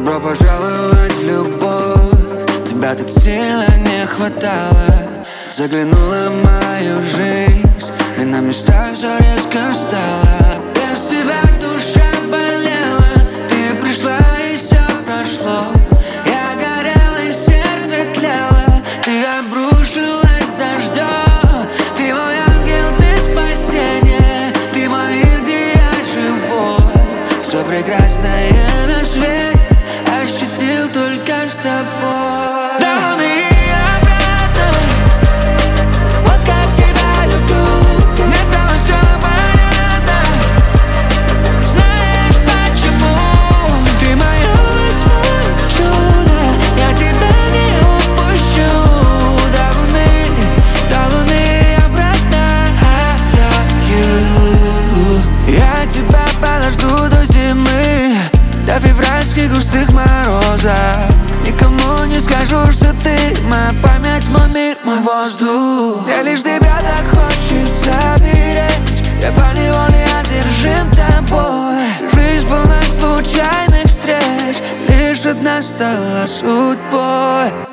Добро пожаловать в любовь. Тебя так сильно не хватало. Заглянула в мою жизнь, и на места все резко встало. Без тебя душа болела. Ты пришла и все прошло. Я горела и сердце тлело. Ты обрушилась дождем. Ты мой ангел, ты спасение. Ты мой мир, где я живой. Все прекрасное на свете ощутил только с тобой. До луны и обратно. Вот как тебя люблю. Мне стало все понятно. Знаешь почему? Ты мое восьмое чудо. Я тебя не упущу. До луны и обратно. I love you. Я тебя подожду до зимы, до февральских густых морозов. Никому не скажу, что ты моя память, мой мир, мой воздух. Мне лишь тебя так хочется беречь. Я поневоле одержим тобой. Жизнь полна случайных встреч. Лишь одна стала судьбой.